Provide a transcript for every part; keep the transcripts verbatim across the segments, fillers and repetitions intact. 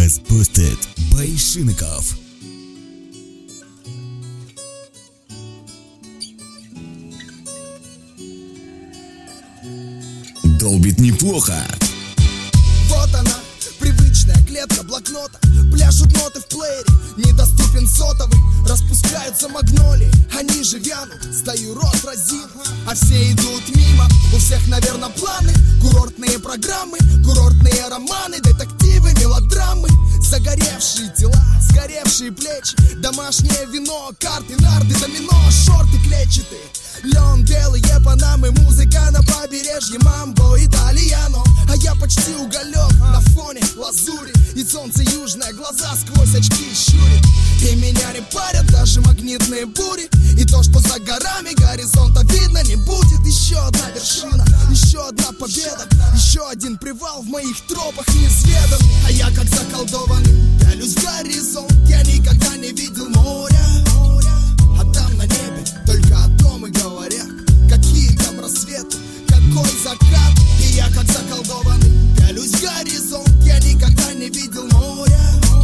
Распустит Байшинников. Долбит неплохо. Вот она, привычная клетка блокнота. Пляшут ноты в плеере, недоступен сотовый. Распускаются магнолии, они же вянут. Стою рот разин, а все идут мимо. У всех, наверное, планы, курортные программы, курортные романы, детективы, мелодрамы. Загоревшие тела, сгоревшие плечи, домашнее вино, карты, нарды, домино, шорты клетчатые, лен, белые панамы, музыка на побережье, мамбо, итальяно. А я почти уголек на фоне лазури, и солнце южное глаза сквозь очки щурит. И меня не парят даже магнитные бури, и то, что за горами горизонта видно не будет. Еще одна вершина, еще одна победа, еще один привал в моих тропах неизведан. А я как заколдованный пялюсь в горизонт, я никогда не видел моря. А там на небе только о том и говорят, какие там рассветы, какой закат. И я как заколдованный пялюсь в горизонт, я никогда не видел моря.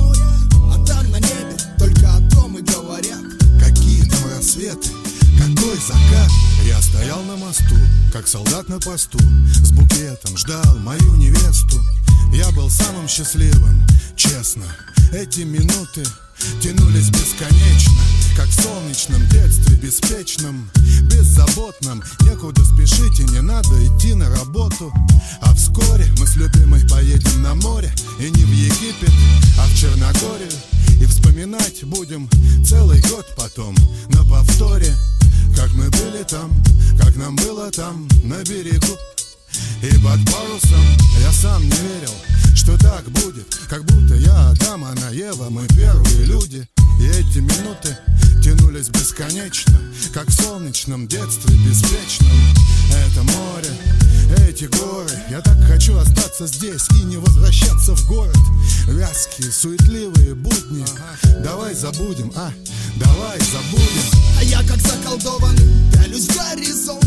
А там на небе только о том и говорят, какие там рассветы, какой закат. Я стоял на мосту, как солдат на посту, с букетом ждал мою невесту. Я был самым счастливым, честно. Эти минуты тянулись бесконечно, как в солнечном детстве, беспечном, беззаботном. Некуда спешить и не надо идти на работу. А вскоре мы с любимой поедем на море, и не в Египет, а в Черногорию. И вспоминать будем целый год потом, на повторе, как мы были там, как нам было там на берегу. И под парусом я сам не верил, что так будет, как будто я Адам, она Ева, мы первые люди. И эти минуты тянулись бесконечно, как в солнечном детстве беспечном. Это море, эти горы, я так хочу остаться здесь и не возвращаться в город. Вязкие, суетливые будни, давай забудем, а, давай забудем. А я как заколдованный пялюсь в горизонт,